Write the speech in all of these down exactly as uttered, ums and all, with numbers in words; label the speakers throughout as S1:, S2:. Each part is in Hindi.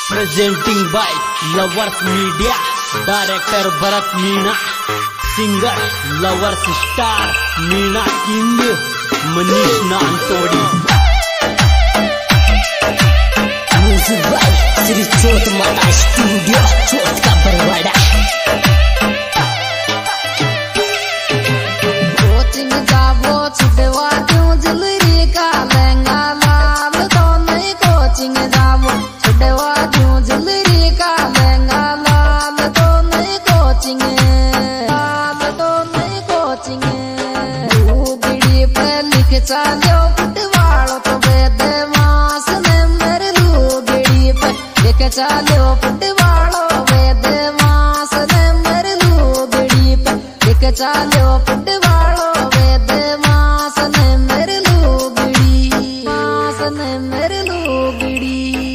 S1: Presenting by Lovers Media, Director Bharat Meena, Singer Lovers Star Meena King, Manish Nantodi. Music by Sri Chot Mata Studio, Chot ka Barwada.
S2: Coaching जावो छुटवा क्यों जलरी का लहंगा लाल तो नहीं कोचिंग जावो छुटवा क्यों जलरी का लहंगा लाल तो नहीं कोचिंग लाल तो नहीं कोचिंग लूगड़ी पे लिख चालो फुटवाड़ो तो वेदवास ने मेरे लूगड़ी पे लिख चालो फुटवाड़ो वेदवास ने मेरे लूगड़ी पे लिख चालो फुटवाड़ो वेदवास ने मेरे लूगड़ी वास ने मेरे लूगड़ी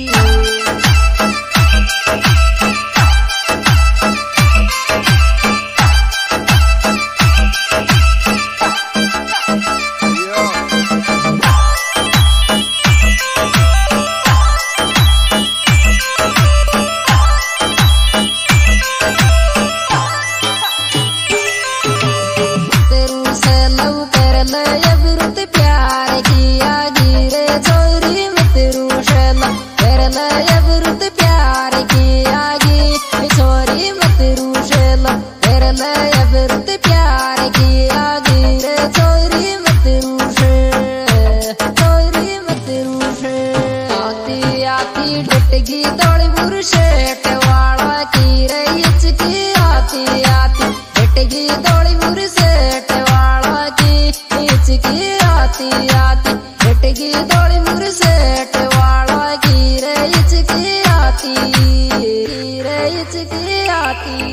S2: डटगी दौड़ी बुरशेट वाला की रही की आती आती डटगी दौड़ी बुरशेट वाला की की आती आती डटगी दौड़ी बुरशेट वाला की रही की आती रही की आती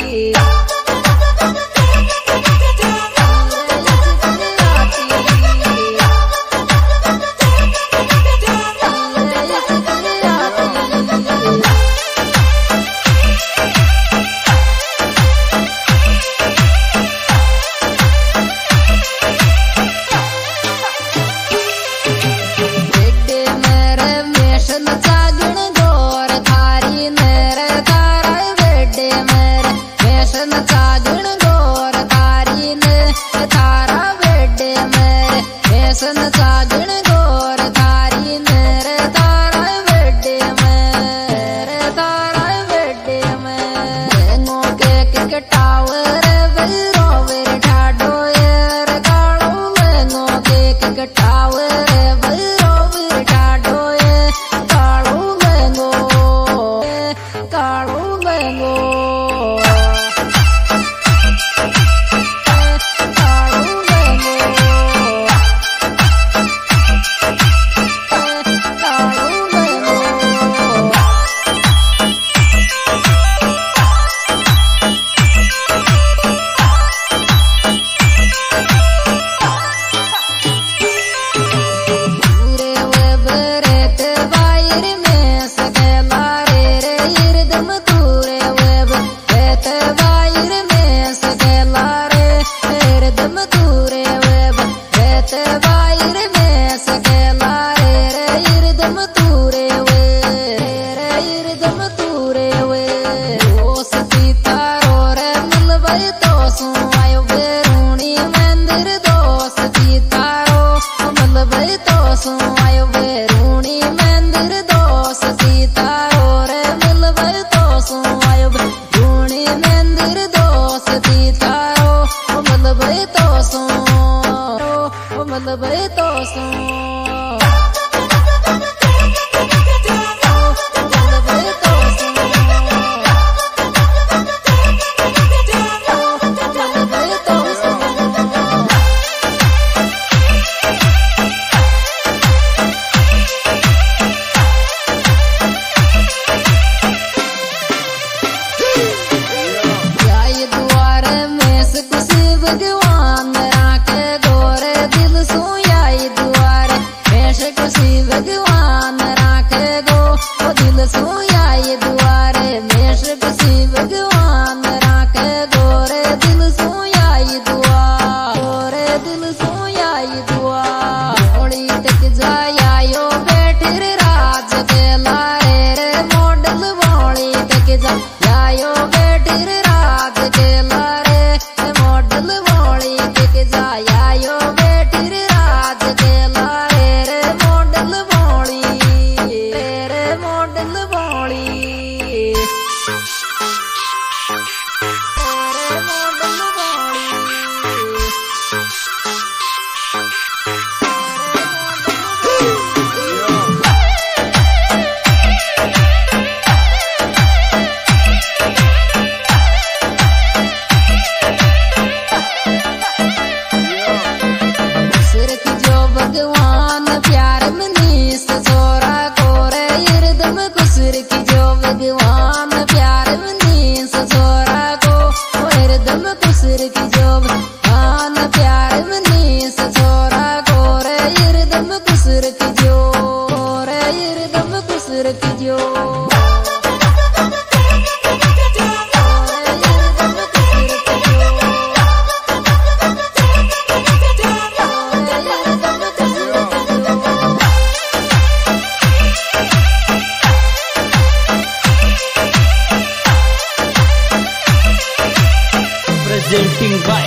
S2: सन सागण गोर धारी मेरे तारा बेडे मेरे तारा बेडे में गो के के टावर वेरो वेर ठाडो यार कालो में गो के के टावर वेरो वेर ठाडो ये कालो में गो कालो में गो भगवान राखे गोरे दिल सुयाई दुआरे पेश खुशी भगवान राखे गो ओ दिल सुयाई दुआरे पेश खुशी भगवान राखे गोरे दिल सुयाई दुआ गोरे दिल सुयाई दुआ थोड़ी तक जाया यो बैठ रे राज के लारे रे मोड़ मॉडल वाली तेरे मॉडल वाली भगवान प्यार मनीष छोरा कोरे हृदम कुसुर की जो भगवान प्यार मनीष छोरा को हृदम कुसुर की जो भगवान प्यार मनीष छोरा कोरे हृदम कुसुर की जो रे हृदम कुसुर की जो
S1: presenting by